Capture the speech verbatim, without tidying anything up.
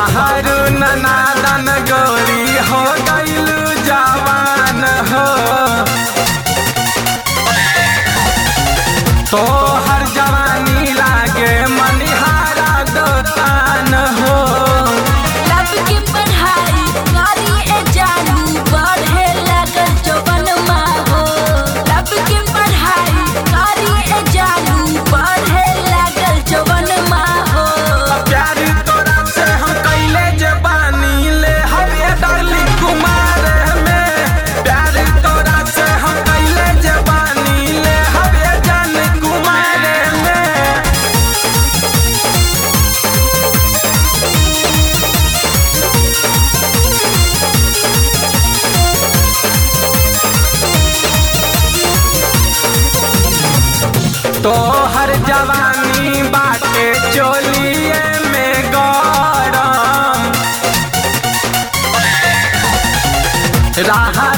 बाहर ननादन गोरी हो गईल जवान हो तो हर जवानी लागे मनिहारा दोतान हो। लब की पढ़ाई कारी ए जानू बढ़े लगल जवन माँ हो। लब की पढ़ाई कारी ए जानू बढ़े लगल जवन माँ हो। प्यार तोरा से हम कैले जवानी ले हरे डाली कुमार में। प्यार तोरा से हम कैले जवानी ले हरे जान कुमार में। तो हर जवानी बाटे चोलिए में गरम राह